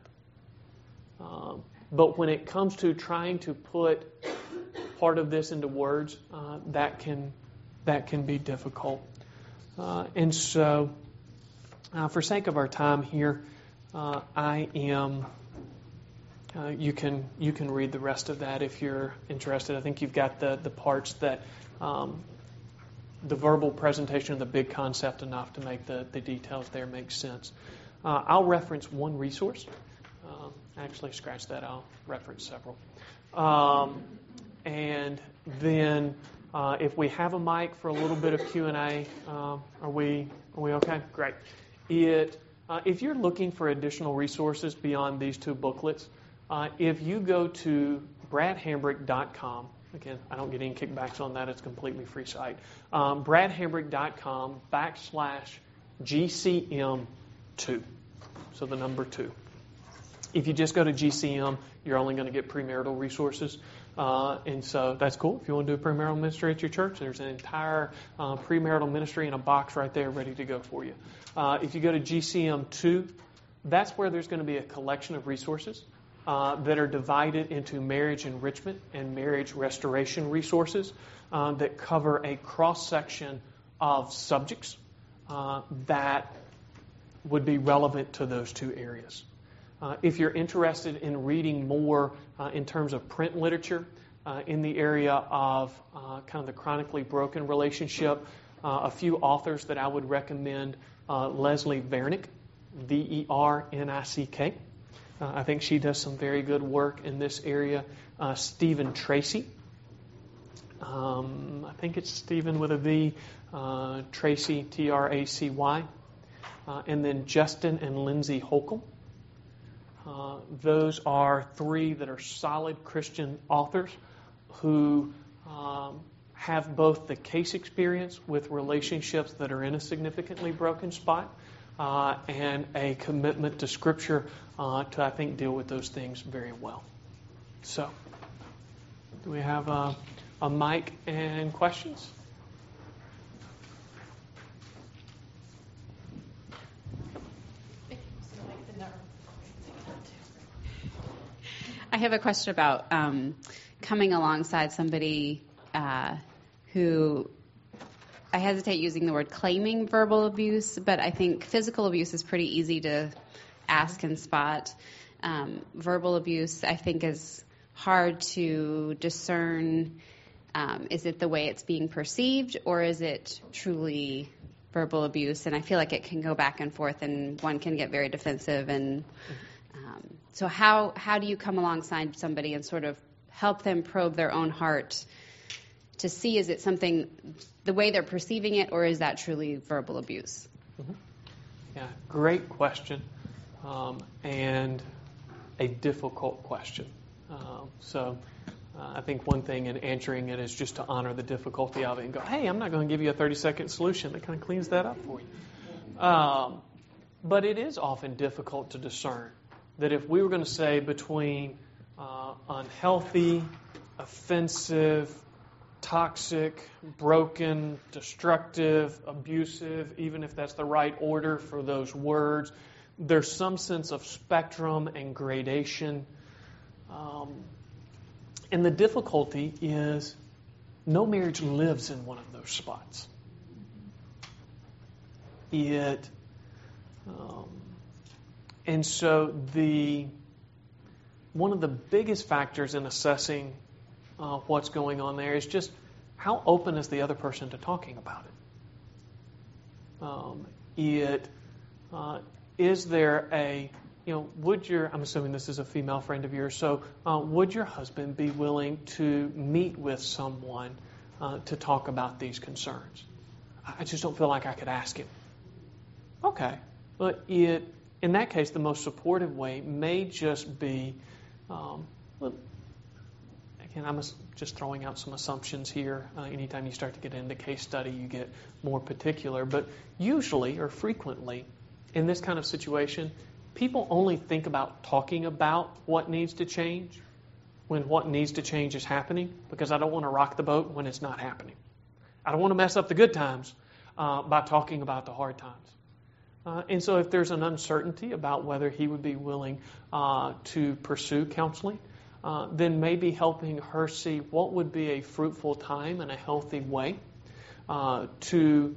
Um, but when it comes to trying to put part of this into words, uh, that can that can be difficult. Uh, and so, uh, for sake of our time here, Uh, I am, uh, you can you can read the rest of that if you're interested. I think you've got the, the parts that, um, the verbal presentation of the big concept enough to make the, the details there make sense. Uh, I'll reference one resource. Um, actually, scratch that. I'll reference several. Um, and then uh, if we have a mic for a little bit of Q and A, uh, are we are we okay? Great. It. Uh, if you're looking for additional resources beyond these two booklets, uh, if you go to brad hambrick dot com, again, I don't get any kickbacks on that, it's a completely free site, um, brad hambrick dot com backslash G C M two, so the number two. If you just go to G C M, you're only going to get premarital resources. Uh, and so that's cool. If you want to do a premarital ministry at your church, there's an entire uh, premarital ministry in a box right there ready to go for you. Uh, if you go to G C M two, that's where there's going to be a collection of resources uh, that are divided into marriage enrichment and marriage restoration resources uh, that cover a cross-section of subjects uh, that would be relevant to those two areas. Uh, if you're interested in reading more uh, in terms of print literature uh, in the area of uh, kind of the chronically broken relationship, uh, a few authors that I would recommend, uh, Leslie Vernick, V E R N I C K. Uh, I think she does some very good work in this area. Uh, Stephen Tracy. Um, I think it's Stephen with a V. Uh, Tracy, T R A C Y. Uh, and then Justin and Lindsay Holcomb. Uh, those are three that are solid Christian authors who um, have both the case experience with relationships that are in a significantly broken spot uh, and a commitment to Scripture uh, to, I think, deal with those things very well. So, do we have a, a mic and questions? I have a question about um, coming alongside somebody uh, who, I hesitate using the word claiming verbal abuse, but I think physical abuse is pretty easy to ask and spot. Um, verbal abuse, I think, is hard to discern. Um, is it the way it's being perceived, or is it truly verbal abuse? And I feel like it can go back and forth, and one can get very defensive. And um, so how how do you come alongside somebody and sort of help them probe their own heart to see, is it something, the way they're perceiving it, or is that truly verbal abuse? Mm-hmm. Yeah, great question, um, and a difficult question. Uh, so uh, I think one thing in answering it is just to honor the difficulty of it and go, hey, I'm not going to give you a thirty-second solution that kind of cleans that up for you. Um, but it is often difficult to discern that if we were going to say between uh, unhealthy, offensive, toxic, broken, destructive, abusive, even if that's the right order for those words, there's some sense of spectrum and gradation. Um, and the difficulty is no marriage lives in one of those spots. It, um, and so the one of the biggest factors in assessing uh, what's going on there is just how open is the other person to talking about it. Um, it uh, is there a You know, would your, I'm assuming this is a female friend of yours, so uh, would your husband be willing to meet with someone uh, to talk about these concerns? I just don't feel like I could ask him. Okay. But it, in that case, the most supportive way may just be, um, well, again, I'm just throwing out some assumptions here. Uh, anytime you start to get into case study, you get more particular. But usually or frequently, in this kind of situation, people only think about talking about what needs to change when what needs to change is happening, because I don't want to rock the boat when it's not happening. I don't want to mess up the good times uh, by talking about the hard times. Uh, and so if there's an uncertainty about whether he would be willing uh, to pursue counseling, uh, then maybe helping her see what would be a fruitful time and a healthy way uh, to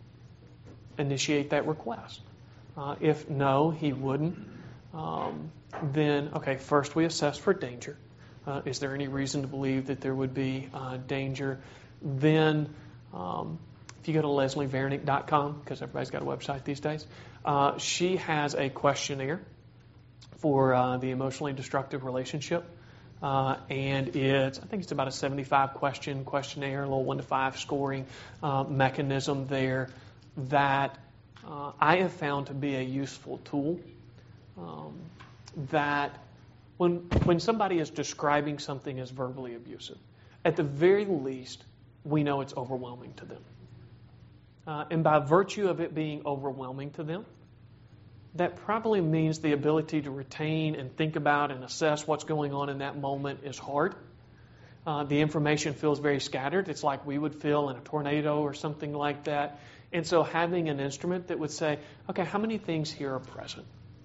initiate that request. Uh, if no, he wouldn't, um, then, okay, first we assess for danger. Uh, is there any reason to believe that there would be uh, danger? Then, um, if you go to leslie vernick dot com, because everybody's got a website these days, uh, she has a questionnaire for uh, the emotionally destructive relationship. Uh, and it's, I think it's about a seventy-five question questionnaire, a little one to five scoring uh, mechanism there that Uh, I have found to be a useful tool um, that when when somebody is describing something as verbally abusive, at the very least, we know it's overwhelming to them. Uh, and by virtue of it being overwhelming to them, that probably means the ability to retain and think about and assess what's going on in that moment is hard. Uh, the information feels very scattered. It's like we would feel in a tornado or something like that. And so having an instrument that would say, okay, how many things here are present?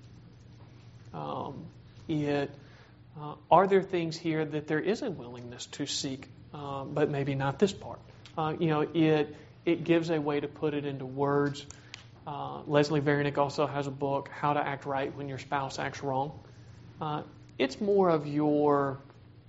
Um, it, uh, are there things here that there is a willingness to seek, uh, but maybe not this part? Uh, you know, it it gives a way to put it into words Uh, Leslie Vernick also has a book, How to Act Right When Your Spouse Acts Wrong. Uh, it's more of your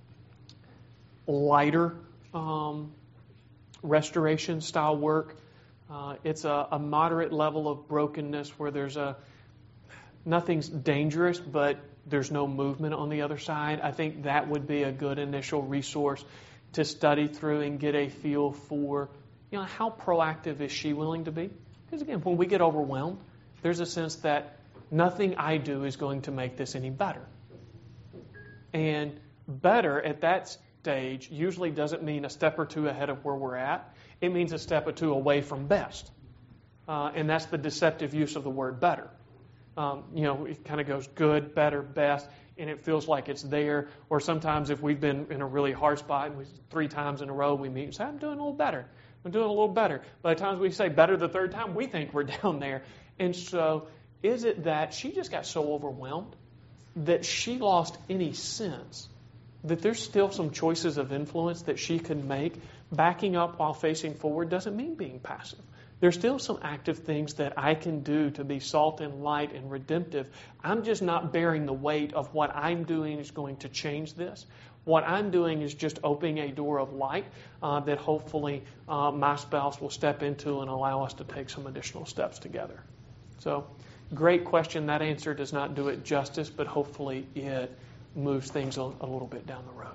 lighter um, restoration style work. Uh, it's a, a moderate level of brokenness where there's a nothing's dangerous, but there's no movement on the other side. I think that would be a good initial resource to study through and get a feel for, you know, how proactive is she willing to be? Because again, when we get overwhelmed, there's a sense that nothing I do is going to make this any better. And better at that stage usually doesn't mean a step or two ahead of where we're at. It means a step or two away from best. Uh, and that's the deceptive use of the word better. Um, you know, it kind of goes good, better, best, and it feels like it's there. Or sometimes if we've been in a really hard spot and we, three times in a row we meet and say, I'm doing a little better. I'm doing a little better. By the time we say better the third time, we think we're down there. And so is it that she just got so overwhelmed that she lost any sense that there's still some choices of influence that she can make? Backing up while facing forward doesn't mean being passive. There's still some active things that I can do to be salt and light and redemptive. I'm just not bearing the weight of what I'm doing is going to change this. What I'm doing is just opening a door of light uh, that hopefully uh, my spouse will step into and allow us to take some additional steps together. So, great question. That answer does not do it justice, but hopefully it moves things a, a little bit down the road.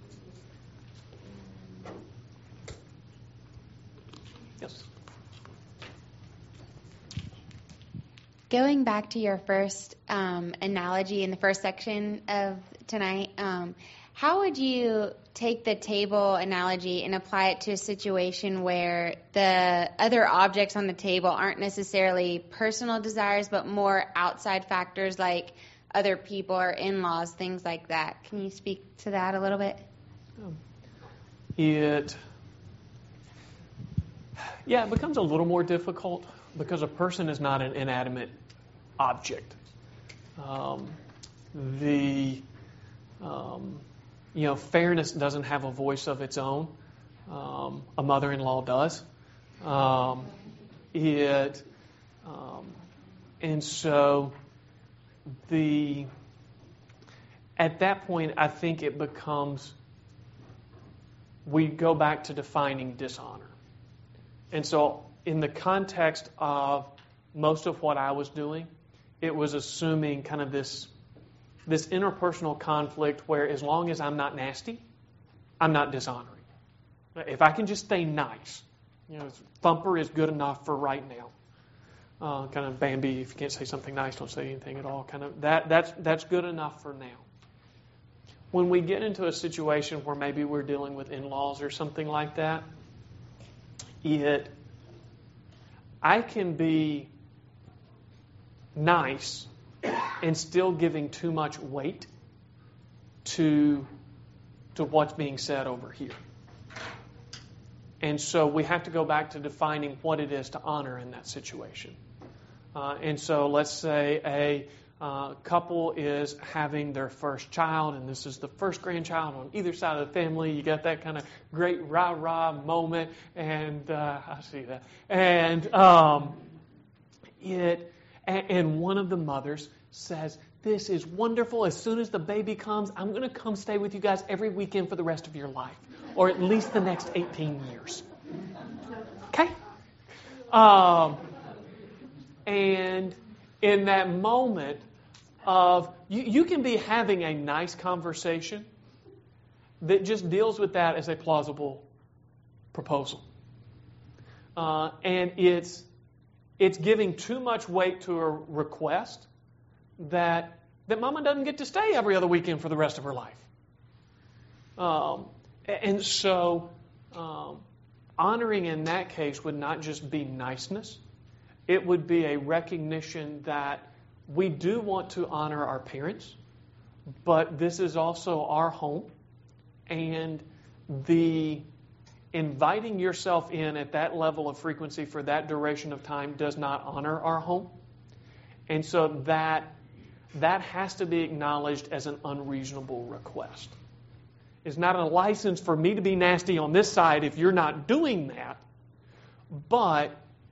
Yes. Going back to your first um, analogy in the first section of tonight, um, how would you take the table analogy and apply it to a situation where the other objects on the table aren't necessarily personal desires, but more outside factors like other people or in-laws, things like that? Can you speak to that a little bit? It, yeah, it becomes a little more difficult because a person is not an inanimate object. Um, the, um, you know, fairness doesn't have a voice of its own. Um, a mother-in-law does. Um, it, um, and so the, at that point, I think it becomes, we go back to defining dishonor. And so in the context of most of what I was doing, it was assuming kind of this this interpersonal conflict where as long as I'm not nasty, I'm not dishonoring. If I can just stay nice, you know, Thumper is good enough for right now. Uh, kind of Bambi, if you can't say something nice, don't say anything at all. Kind of that that's that's good enough for now. When we get into a situation where maybe we're dealing with in-laws or something like that, it I can be nice and still giving too much weight to, to what's being said over here. And so we have to go back to defining what it is to honor in that situation. Uh, and so let's say a uh, couple is having their first child, and this is the first grandchild on either side of the family. You got that kind of great rah-rah moment, and uh, I see that. And um, it... And one of the mothers says, this is wonderful. As soon as the baby comes, I'm going to come stay with you guys every weekend for the rest of your life. Or at least the next eighteen years. Okay? Um, and in that moment of, you, you can be having a nice conversation that just deals with that as a plausible proposal. Uh, and it's... It's giving too much weight to a request that that Mama doesn't get to stay every other weekend for the rest of her life. Um, and so um, honoring in that case would not just be niceness. It would be a recognition that we do want to honor our parents, but this is also our home. And the inviting yourself in at that level of frequency for that duration of time does not honor our home. And so that that has to be acknowledged as an unreasonable request. It's not a license for me to be nasty on this side if you're not doing that, but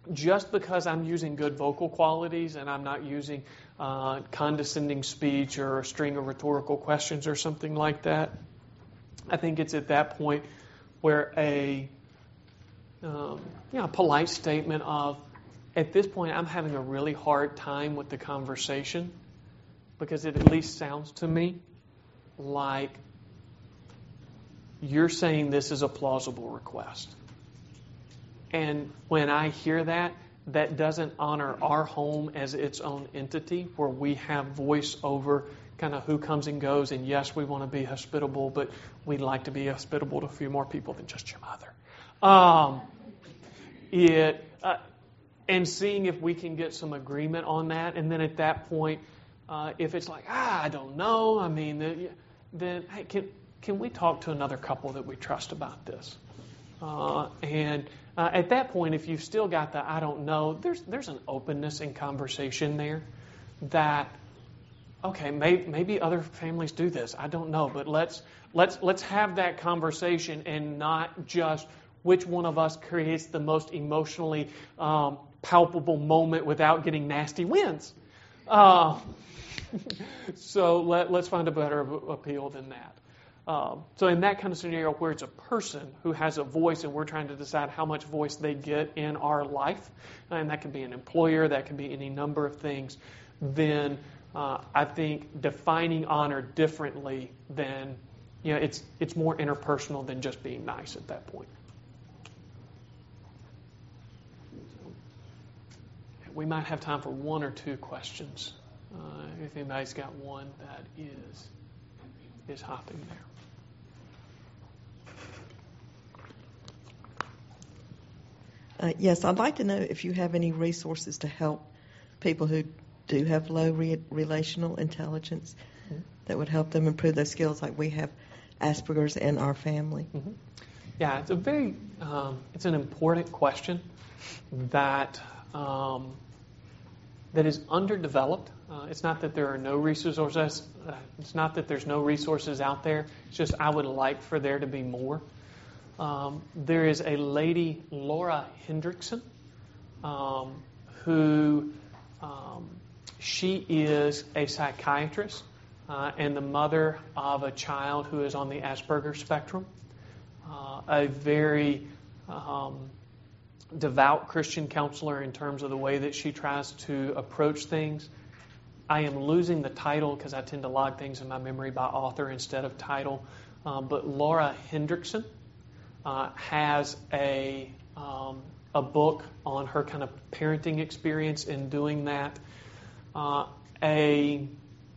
just because I'm using good vocal qualities and I'm not using uh, condescending speech or a string of rhetorical questions or something like that, I think it's at that point where a um, you know, polite statement of, at this point, I'm having a really hard time with the conversation because it at least sounds to me like you're saying this is a plausible request. And when I hear that, that doesn't honor our home as its own entity, where we have voice over kind of who comes and goes. And yes, we want to be hospitable, but we'd like to be hospitable to a few more people than just your mother. Um, it uh, and seeing if we can get some agreement on that, and then at that point, uh, if it's like, ah, I don't know, I mean, then, then hey, can can we talk to another couple that we trust about this? Uh, and uh, at that point, if you've still got the I don't know, there's there's an openness in conversation there that, okay, may, maybe other families do this. I don't know, but let's let's let's have that conversation and not just which one of us creates the most emotionally um, palpable moment without getting nasty wins. Uh, so let, let's find a better appeal than that. Um, so in that kind of scenario where it's a person who has a voice and we're trying to decide how much voice they get in our life, and that can be an employer, that can be any number of things, then uh, I think defining honor differently than, you know, it's it's more interpersonal than just being nice at that point. We might have time for one or two questions. Uh, if anybody's got one that is is hopping there. Uh, yes, I'd like to know if you have any resources to help people who do have low re- relational intelligence mm-hmm. that would help them improve those skills, like we have Asperger's in our family. Mm-hmm. Yeah, it's a very, um, it's an important question that um, that is underdeveloped. Uh, it's not that there are no resources. Uh, it's not that there's no resources out there. It's just I would like for there to be more. Um, there is a lady, Laura Hendrickson, um, who um, she is a psychiatrist uh, and the mother of a child who is on the Asperger spectrum. Uh, a very um, devout Christian counselor in terms of the way that she tries to approach things. I am losing the title because I tend to log things in my memory by author instead of title. Um, but Laura Hendrickson uh, has a um, a book on her kind of parenting experience in doing that. Uh, a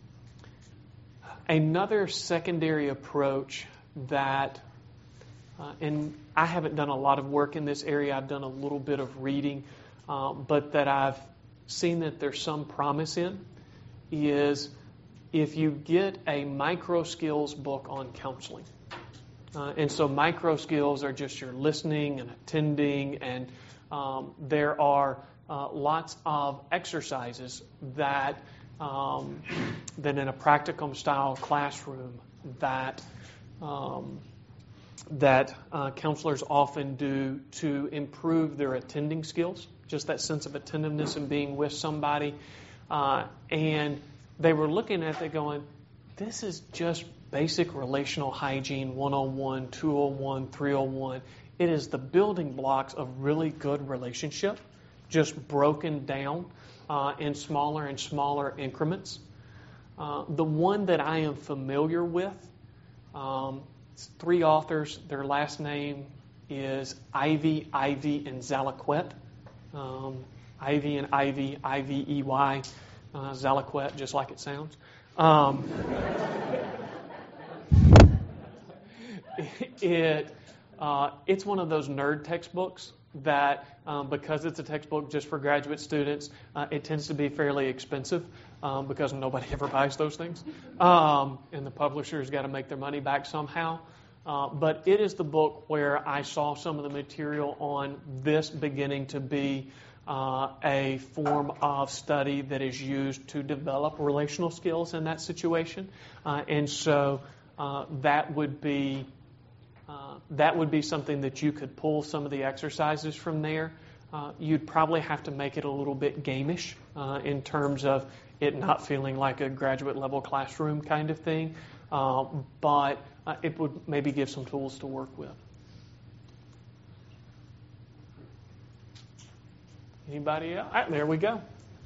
another secondary approach that, uh, and I haven't done a lot of work in this area. I've done a little bit of reading, uh, but that I've seen that there's some promise in, is if you get a micro skills book on counseling. Uh, and so micro skills are just your listening and attending, and um, there are uh, lots of exercises that um, that in a practicum style classroom that um, that uh, counselors often do to improve their attending skills, just that sense of attentiveness and being with somebody. Uh, and they were looking at it going, this is just basic relational hygiene one oh one, two oh one, three oh one. It is the building blocks of really good relationship, just broken down uh, in smaller and smaller increments. Uh, the one that I am familiar with, um, it's three authors. Their last name is Ivy, Ivy, and Zalaquette. Um, Ivy and Ivy, I V E Y, uh, Zalaquette, just like it sounds. Um, it uh, it's one of those nerd textbooks that, um, because it's a textbook just for graduate students, uh, it tends to be fairly expensive um, because nobody ever buys those things, um, and the publisher's got to make their money back somehow. Uh, but it is the book where I saw some of the material on this beginning to be uh, a form of study that is used to develop relational skills in that situation. Uh, and so uh, that would be uh, that would be something that you could pull some of the exercises from there. uh, you'd probably have to make it a little bit gamish uh, in terms of it not feeling like a graduate level classroom kind of thing, uh, but uh, it would maybe give some tools to work with. Anybody else? All right, there we go.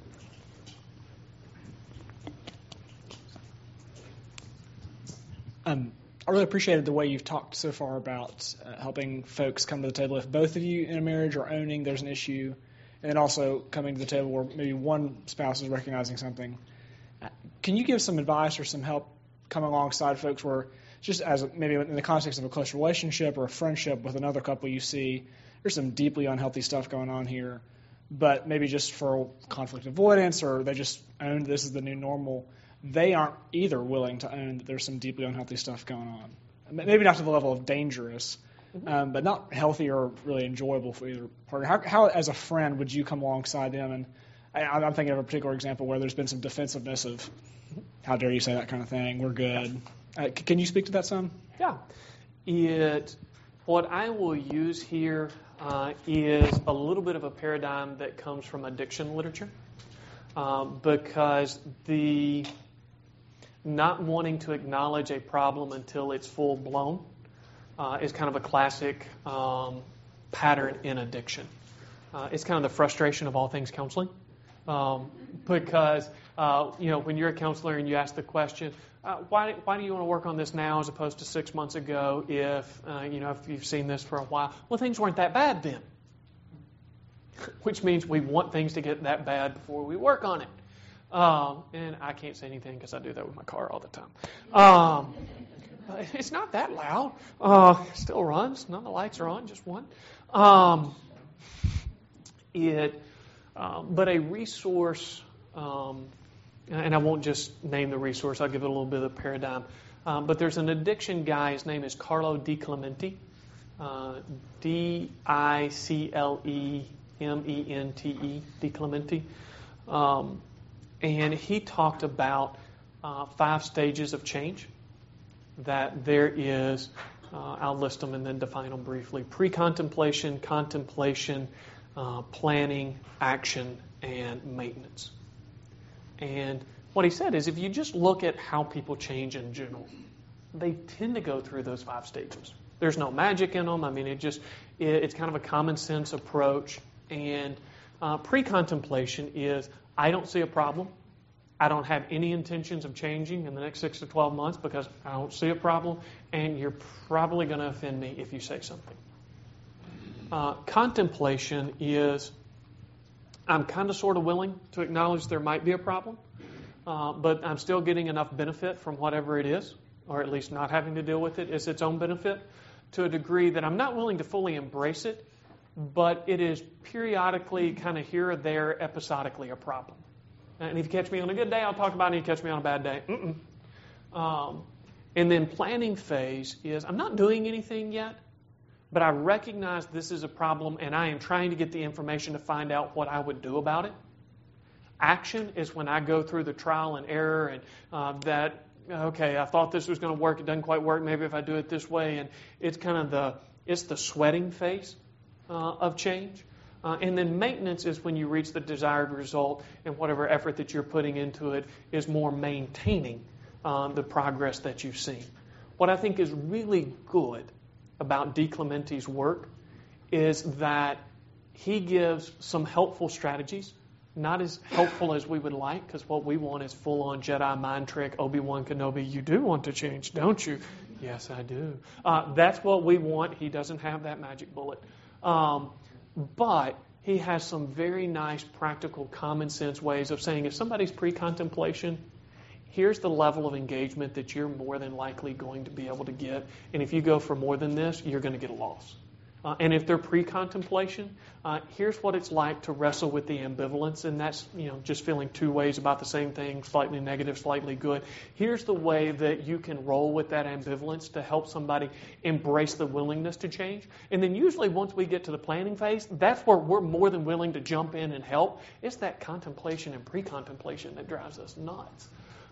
Um, I really appreciated the way you've talked so far about uh, helping folks come to the table if both of you in a marriage are owning there's an issue, and then also coming to the table where maybe one spouse is recognizing something. Uh, can you give some advice or some help coming alongside folks where just as a, maybe in the context of a close relationship or a friendship with another couple you see there's some deeply unhealthy stuff going on here, but maybe just for conflict avoidance or they just own this is the new normal, they aren't either willing to own that there's some deeply unhealthy stuff going on. Maybe not to the level of dangerous, um, but not healthy or really enjoyable for either partner. How, how, as a friend, would you come alongside them? And I, I'm thinking of a particular example where there's been some defensiveness of, how dare you say that kind of thing, we're good. Uh, c- can you speak to that some? Yeah. It, what I will use here uh, is a little bit of a paradigm that comes from addiction literature, um, because the not wanting to acknowledge a problem until it's full blown uh, is kind of a classic um, pattern in addiction. Uh, it's kind of the frustration of all things counseling, um, because uh, you know when you're a counselor and you ask the question, uh, why why do you want to work on this now as opposed to six months ago? If uh, you know if you've seen this for a while, well things weren't that bad then, which means we want things to get that bad before we work on it. Um, and I can't say anything because I do that with my car all the time. Um, it's not that loud. Uh, it still runs. None of the lights are on, just one. Um, it, uh, but a resource, um, and I won't just name the resource. I'll give it a little bit of paradigm. Um, but there's an addiction guy. His name is Carlo DiClemente. Uh, D I C L E M E N T E, DiClemente. Um, And he talked about uh, five stages of change, that there is, uh, I'll list them and then define them briefly, pre-contemplation, contemplation, uh, planning, action, and maintenance. And what he said is if you just look at how people change in general, they tend to go through those five stages. There's no magic in them. I mean, it just it, it's kind of a common sense approach. And uh, pre-contemplation is I don't see a problem. I don't have any intentions of changing in the next six to twelve months because I don't see a problem, and you're probably going to offend me if you say something. Uh, contemplation is I'm kind of sort of willing to acknowledge there might be a problem, uh, but I'm still getting enough benefit from whatever it is, or at least not having to deal with it is its own benefit, to a degree that I'm not willing to fully embrace it, but it is periodically kind of here or there, episodically a problem. And if you catch me on a good day, I'll talk about it. If you catch me on a bad day, mm-mm. Um, and then planning phase is I'm not doing anything yet, but I recognize this is a problem, and I am trying to get the information to find out what I would do about it. Action is when I go through the trial and error and uh, that, okay, I thought this was going to work. It doesn't quite work. Maybe if I do it this way. And it's kind of the, it's the sweating phase uh, of change. Uh, and then maintenance is when you reach the desired result, and whatever effort that you're putting into it is more maintaining uh, the progress that you've seen. What I think is really good about DiClemente's work is that he gives some helpful strategies, not as helpful as we would like, because what we want is full-on Jedi mind trick, Obi-Wan Kenobi, you do want to change, don't you? Yes, I do. Uh, that's what we want. He doesn't have that magic bullet. Um, But he has some very nice, practical, common sense ways of saying if somebody's pre-contemplation, here's the level of engagement that you're more than likely going to be able to get. And if you go for more than this, you're going to get a loss. Uh, and if they're pre-contemplation, uh, here's what it's like to wrestle with the ambivalence, and that's you know just feeling two ways about the same thing, slightly negative, slightly good. Here's the way that you can roll with that ambivalence to help somebody embrace the willingness to change. And then usually once we get to the planning phase, that's where we're more than willing to jump in and help. It's that contemplation and pre-contemplation that drives us nuts.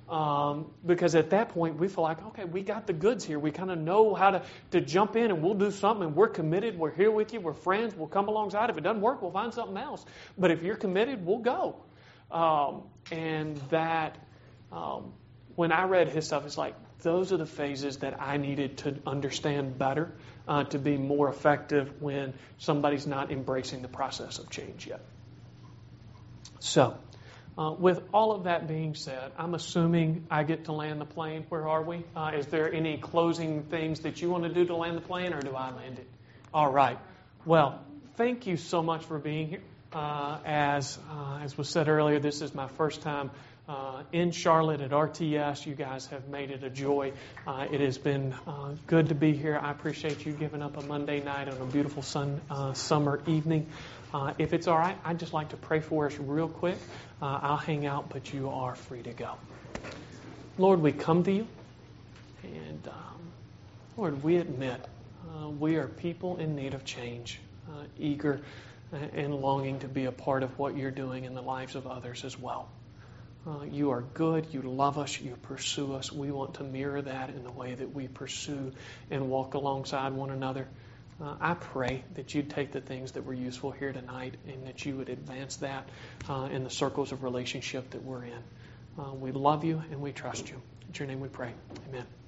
Um, because at that point, we feel like, okay, we got the goods here. We kind of know how to, to jump in and we'll do something and we're committed. We're here with you. We're friends. We'll come alongside. If it doesn't work, we'll find something else. But if you're committed, we'll go. Um, and that, um, when I read his stuff, it's like, those are the phases that I needed to understand better, uh, to be more effective when somebody's not embracing the process of change yet. So, uh, with all of that being said, I'm assuming I get to land the plane. Where are we? Uh, is there any closing things that you want to do to land the plane, or do I land it? All right. Well, thank you so much for being here. Uh, as uh, as was said earlier, this is my first time uh, in Charlotte at R T S. You guys have made it a joy. Uh, it has been uh, good to be here. I appreciate you giving up a Monday night on a beautiful sun uh, summer evening. Uh, if it's all right, I'd just like to pray for us real quick. Uh, I'll hang out, but you are free to go. Lord, we come to you, and um, Lord, we admit uh, we are people in need of change, uh, eager and longing to be a part of what you're doing in the lives of others as well. Uh, you are good. You love us. You pursue us. We want to mirror that in the way that we pursue and walk alongside one another. Uh, I pray that you'd take the things that were useful here tonight and that you would advance that uh, in the circles of relationship that we're in. Uh, we love you and we trust you. In your name we pray. Amen.